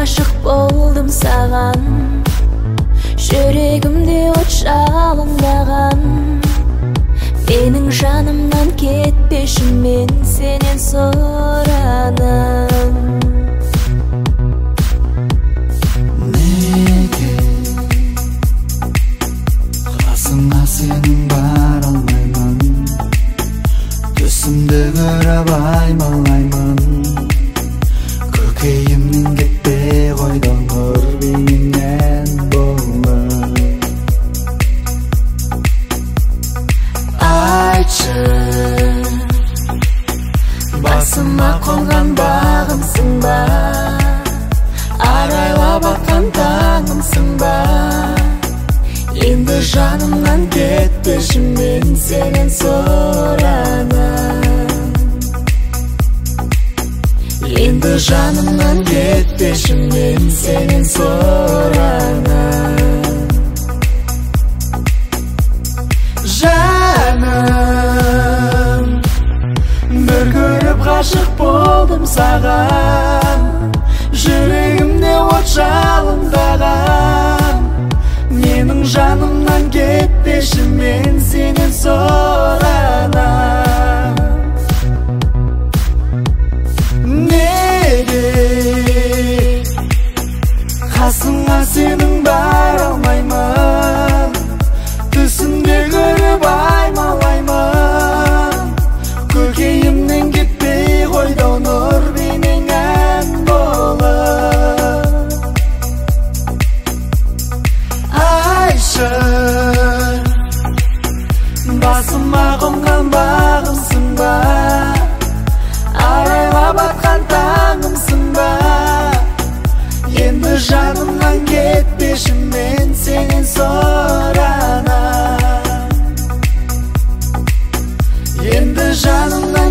ғашық болдым саған, жүрегімде от жалындаған. Менің жанымнан кетпеші, мен сенен сұранам. Неге қасыңа сенің бара алмаймын, түсімді көріп аймалаймын. Көкейімнен кетпей қойды нұрбейнеңнен болып. Айтшы, басыма қонған бағымсың ба, арайлап атқан таңымсың ба. Енді жанымнан кетпеші, мен сенен сұранам. Енді жанымнан кетпеші, мен сенен сұранам. Жаным, бір көріп ғашық болдым саған, жүрегімде от жалындаған. Менің жанымнан кетпеші, мен сенен сұранам. Неге қасыңа сенің бара алмаймын, түсімде көріп аймалаймын. Көкейімнен кетпей қойды нұрбейнеңнен болып. Айтшы, басыма қонған бағымсың ба, арайлап атқан таңымсың ба. Енді жанымнан кетпеші, мен сенен сұранам. Енді жанымнан